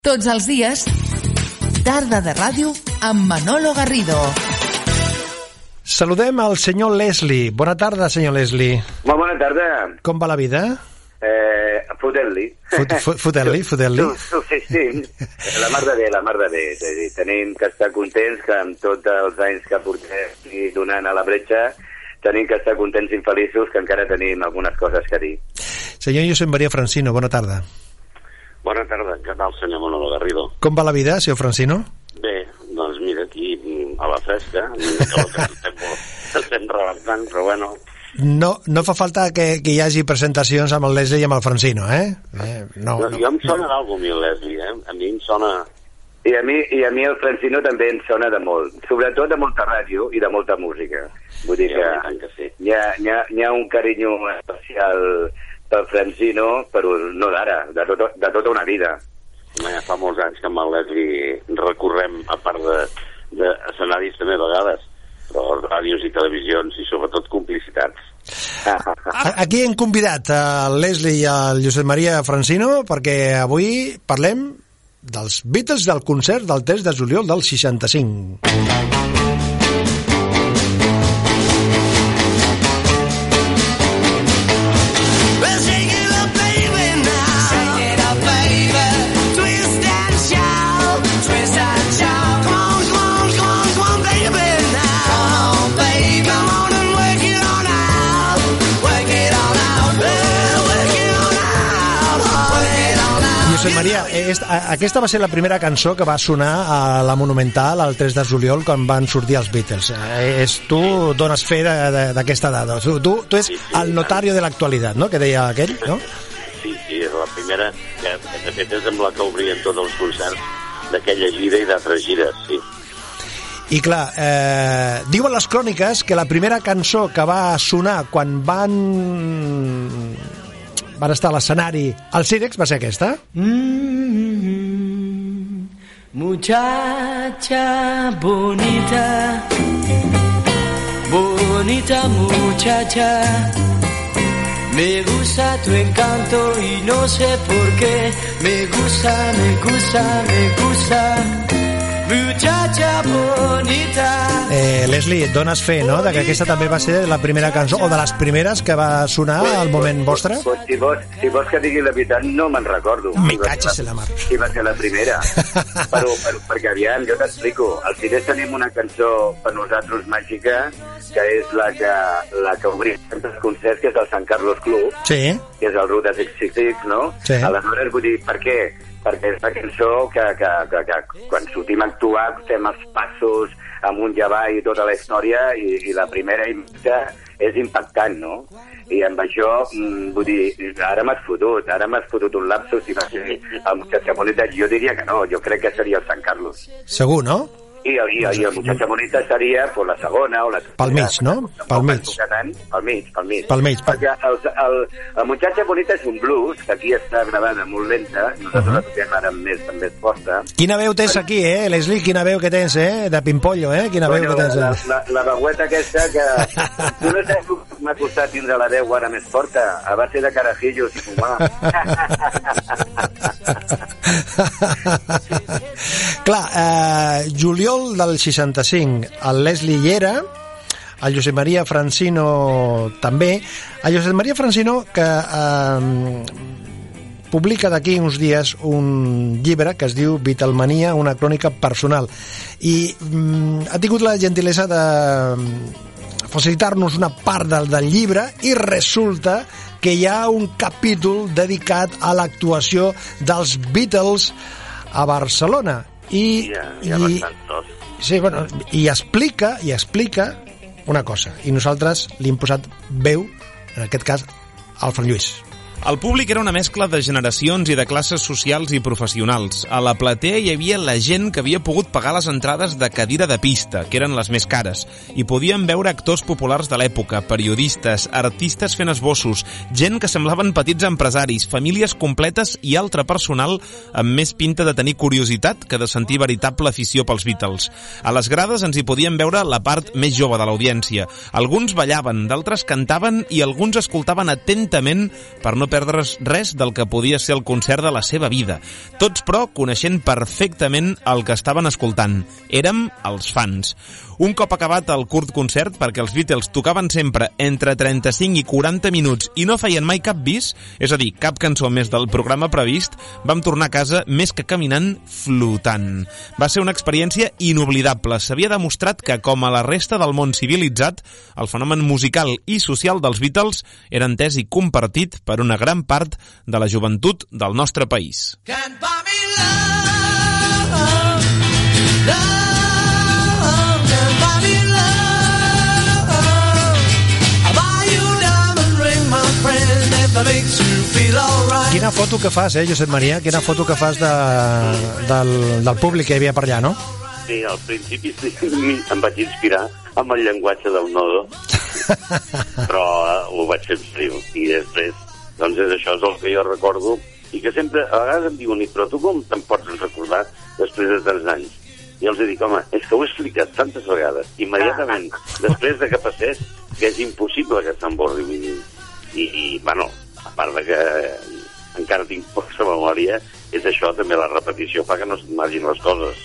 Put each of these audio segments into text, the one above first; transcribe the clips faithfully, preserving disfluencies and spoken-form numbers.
Tots els dies, tarda de ràdio amb Manolo Garrido. Saludem al senyor Leslie. Bona tarda, senyor Leslie. Molt bona tarda. Com va la vida? Eh, fotent-li. Fot, fot, fotent-li, fotent-li. Subsistim. La mar de bé, la mar de bé. És a dir, tenim que estar contents que amb tots els anys que portem i donant a la bretxa, tenim que estar contents i infeliços que encara tenim algunes coses que dir. Senyor Josep Maria Francino, bona tarda. Bona tarda, què tal, senyor Manolo Garrido? Com va la vida, senyor Francino? Bé, doncs mira, aquí a la fresca, estem, estem rebentant, però bueno... No, no fa falta que, que hi hagi presentacions amb el Leslie i amb el Francino, eh? eh no, no, no. Jo em sona d'algú, mi Leslie, eh? A mi em sona... I a mi, i a mi el Francino també em sona de molt, sobretot de molta ràdio i de molta música. Vull dir que, ja, que sí. hi, ha, hi, ha, hi ha un carinyo especial pel Francino, però no d'ara, de, tot, de tota una vida. Ja fa molts anys que amb el Leslie recorrem, a part de, de escenaris també a vegades, però ràdios i televisions i sobretot complicitats. Aquí hem convidat el Leslie i el Josep Maria Francino perquè avui parlem dels Beatles, del concert del tres de juliol del seixanta-cinc. Josep Maria, aquesta va ser la primera cançó que va sonar a la Monumental el tres de juliol quan van sortir els Beatles. És, tu dones fe d'aquesta dada. Tu, tu, tu és el notario de l'actualitat, no?, que deia aquell, no? Sí, sí, és la primera, que de fet és amb la que obrien tots els concerts d'aquella gira i d'altres gires, sí. I clar, eh, diuen les cròniques que la primera cançó que va sonar quan van... van estar a l'escenari al Cirex va ser aquesta. Mm-hmm. Muchacha bonita, bonita muchacha, me gusta tu encanto y no sé por qué, me gusta, me gusta, me gusta, muchacha bonita. Eh, Leslie, et dones fe, no?, de que aquesta també va ser la primera cançó, o de les primeres que va sonar al moment vostre? Pues, si, vols, si vols que digui la veritat, no me'n recordo. Me catxes en la mar. Si va ser la primera. però, però, perquè aviam, jo t'explico. Al Cires tenim una cançó per nosaltres màgica, que és la que, la que obrim els concerts, que és el Sant Carlos Club, sí, que és el Ruta sis sis sis, no? Sí. Aleshores, vull dir, per què? Perquè és una cançó que, que, que, que quan sortim a actuar fem els passos amunt i avall i tota la història, i, i la primera imatge és impactant, no? I amb això, mmm, vull dir, ara m'has fotut, ara m'has fotut un lapsus i va ser el Muchacha Bonita. Jo diria que no, jo crec que seria el Sant Carlos. Segur, no? I el, i el, i el Muchacha Bonita seria pues, la segona o la tercera. Pel mig, no? Pel mig. Pel mig, pel mig. Pel mig. Perquè el, el, el Muchacha Bonita és un blues, que aquí està gravada molt lenta, nosaltres uh-huh. la toquem ara més, més forta. Quina veu tens aquí, eh, Leslie? Quina veu que tens, eh? De pimpollo, eh? Quina bueno, veu que tens. La, la, la veueta aquesta que... Tu no saps que m'ha costat tindre la veu ara més forta, a base de carajillos i fumar. Clar, eh, juliol del seixanta-cinc, el Leslie hi era, el Josep Maria Francino també. El Josep Maria Francino, que eh, publica d'aquí uns dies un llibre que es diu Beatlemania, una crònica personal, i mm, ha tingut la gentilesa de facilitar-nos una part del, del llibre, i resulta que hi ha un capítol dedicat a l'actuació dels Beatles a Barcelona. I, ja, ja i, sí, bueno, i explica i explica una cosa, i nosaltres li hem posat veu, en aquest cas al Fran Lluís. El públic era una mescla de generacions i de classes socials i professionals. A la platea hi havia la gent que havia pogut pagar les entrades de cadira de pista, que eren les més cares, i podien veure actors populars de l'època, periodistes, artistes fent esbossos, gent que semblaven petits empresaris, famílies completes i altre personal amb més pinta de tenir curiositat que de sentir veritable afició pels Beatles. A les grades ens hi podien veure la part més jove de l'audiència. Alguns ballaven, d'altres cantaven i alguns escoltaven atentament per no perdre's res del que podia ser el concert de la seva vida. Tots, però, coneixent perfectament el que estaven escoltant. Érem els fans. Un cop acabat el curt concert, perquè els Beatles tocaven sempre entre trenta-cinc i quaranta minuts i no feien mai cap bis, és a dir, cap cançó més del programa previst, vam tornar a casa més que caminant, flotant. Va ser una experiència inoblidable. S'havia demostrat que, com a la resta del món civilitzat, el fenomen musical i social dels Beatles era entès i compartit per una gran part de la joventut del nostre país. Can't buy me love, love. Quina foto que fas, eh, Josep Maria? Quina foto que fas de, del, del públic que hi havia per allà, no? Sí, al principi sí, em vaig inspirar amb el llenguatge del nodo, però eh, ho vaig fer en frio. I després, doncs és això, és el que jo recordo, i que sempre, a vegades em diuen, però tu com te'n pots recordar després de tants anys? I els dic, home, és que ho he explicat tantes vegades, immediatament, després de que passés, que és impossible que se'n borri. I, i, bueno, a part de que encara tinc poca memòria, és això, també la repetició fa que no s'imagin les coses.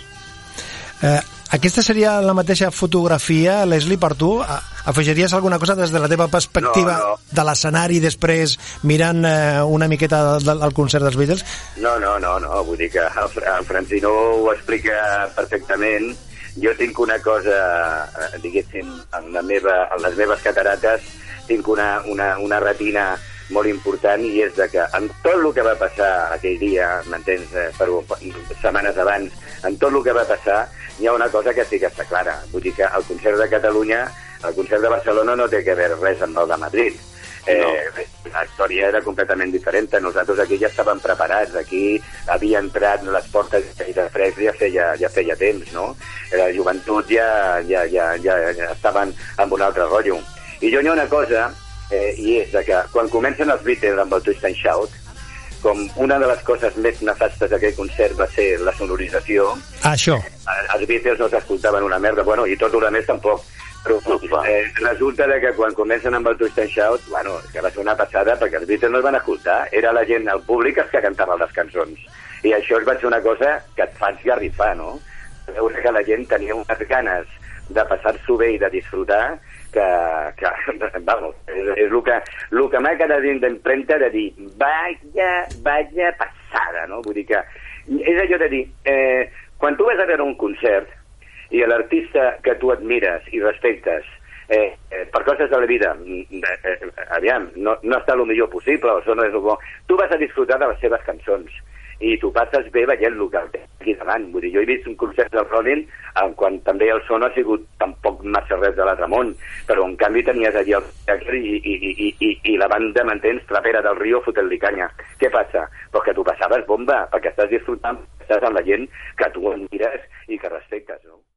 Eh, aquesta seria la mateixa fotografia, Leslie, per tu? Afegiries alguna cosa des de la teva perspectiva no, no. de l'escenari després mirant eh, una miqueta del, del concert dels Beatles? No, no, no, no, vull dir que el, el Francino ho explica perfectament. Jo tinc una cosa, diguéssim, en, la meva, en les meves catarates tinc una, una, una retina molt important, i és de que amb tot el que va passar aquell dia, m'entens, eh, per, per setmanes abans, amb tot el que va passar, hi ha una cosa que sí que està clara. Vull dir que el concert de Catalunya, el concert de Barcelona no té que veure res amb el de Madrid. Eh, no. La història era completament diferent. Nosaltres aquí ja estàvem preparats, aquí havia entrat les portes de fresc ja feia, ja feia temps, no? La joventut ja, ja, ja, ja, ja estaven amb un altre rotllo. I jo hi ha una cosa, eh, i és de que quan comencen els Beatles amb el Twist and Shout, com una de les coses més nefastes d'aquell concert va ser la sonorització. Això. Els Beatles no s'escoltaven una merda, bueno, i tot el més tampoc. Però eh, resulta de que quan comencen amb el Twist and Shout, bueno, que va ser una passada, perquè els Beatles no es van escoltar, era la gent, el públic, els que cantaven les cançons. I això va ser una cosa que et fa esgarrifar, no? Veure que la gent tenia unes ganes de passar-s'ho bé i de disfrutar, que, que vamos, és, és el que, el que m'ha quedat dins d'empremta de dir, vaya, vaya passada, no? Vull dir que, és allò de dir, eh, quan tu vas a veure un concert i l'artista que tu admires i respectes, eh, eh, per coses de la vida, eh, eh, aviam, no, no està el millor possible, o això no és el bo, tu vas a disfrutar de les seves cançons, i tu passes bé veient el que té aquí davant. Vull dir, jo he vist un concert del Rolling eh, quan també el so no ha sigut tampoc massa res de l'altre món, però en canvi tenies allí el i, i, i, i, i la banda, m'entens, Trapera del Río fotent-li canya. Què passa? Pues que tu passaves bomba, perquè estàs disfrutant, estàs amb la gent que tu admires i que respectes, no?